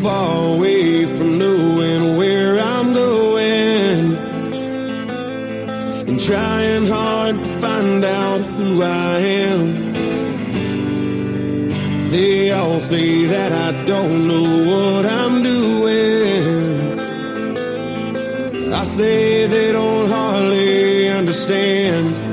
far away from knowing where I'm going, and trying hard to find out who I am. They all say that I don't know what I'm doing. I say they don't hardly understand.